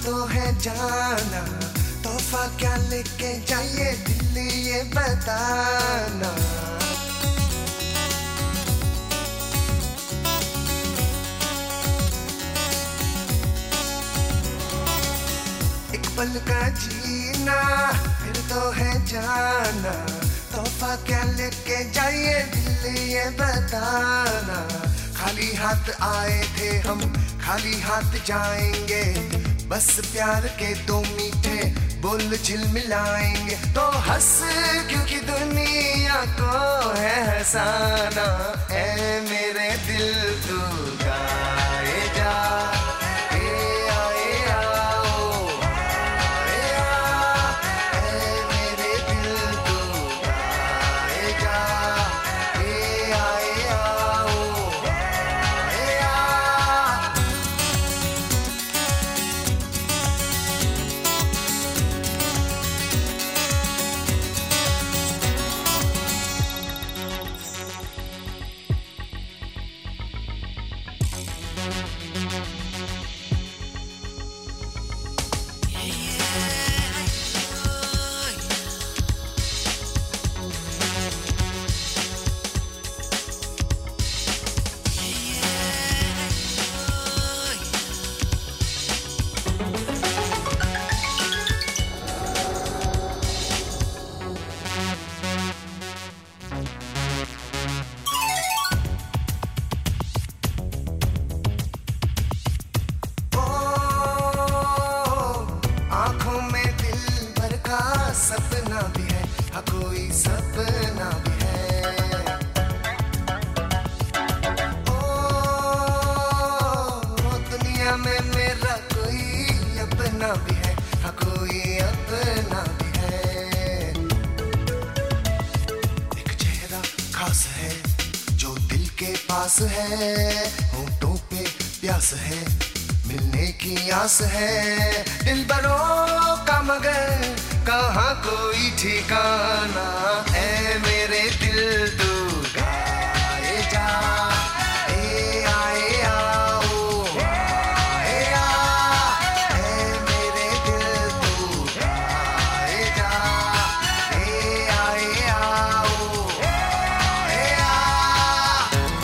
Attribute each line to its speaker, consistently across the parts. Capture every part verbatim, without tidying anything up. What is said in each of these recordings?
Speaker 1: तो है जाना, तोहफा क्या लेके जाइए दिल ये बताना। एक पल का जीना फिर तो है जाना, तोहफा क्या लेके जाइए दिल ये बताना। खाली हाथ आए थे हम, खाली हाथ जाएंगे, बस प्यार के दो मीठे बोल झिलमिलाएंगे। तो हंस क्योंकि दुनिया को है हंसाना, ऐ मेरे दिल तू गाए जा। सपना भी है, हाँ कोई सपना भी है। ओ दुनिया में मेरा कोई अपना भी है, हाँ कोई अपना भी है। एक चेहरा खास है जो दिल के पास है, होठों पे प्यास है, मिलने की आस है। दिल बरों का मगर कहाँ कोई ठिकाना, ऐ मेरे दिल तू गाए जा। ए आए आओ आए आ, ऐ मेरे दिल तू गाए जा। ए आए आओ आए आ।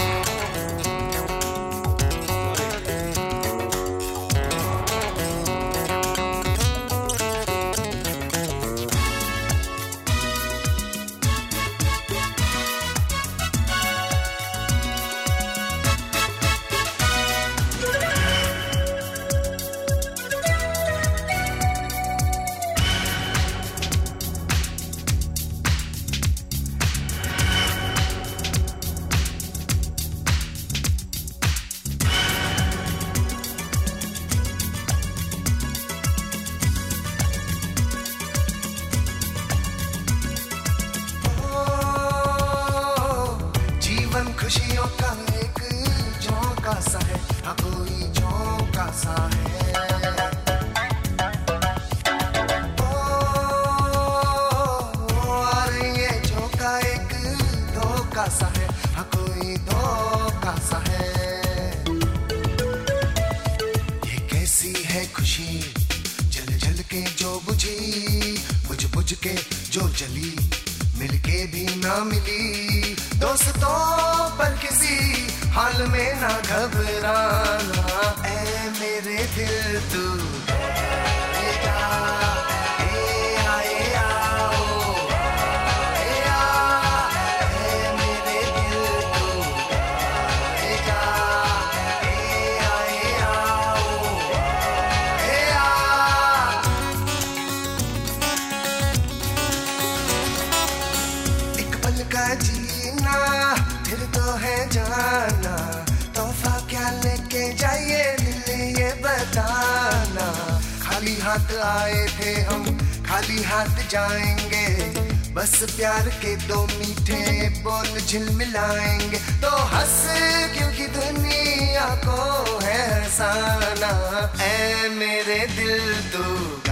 Speaker 1: खुशियों का एक झोंका सा है, हाँ कोई झोंका सा है। ओ, और ये झोंका एक धोखा सा है, हाँ कोई धोखा सा है। ये कैसी है खुशी जल जल के जो बुझी, बुझ बुझ के जो जली, मिलके भी ना मिली। दोस्तों पर किसी हाल में ना घबराना, ऐ मेरे दिल तू गाए जा। ए आए आओ आए आ, ऐ मेरे दिल तू गाए जा। ए आए आओ आए आ। एक पल का जीना फिर तो है जाना, तोहफा क्या लेके जाइए दिल ये बताना। खाली हाथ आए थे हम, खाली हाथ जाएंगे, बस प्यार के दो मीठे बोल झिलमिलाएंगे। तो हंस क्योंकि दुनिया को है हंसाना, ऐ मेरे दिल तू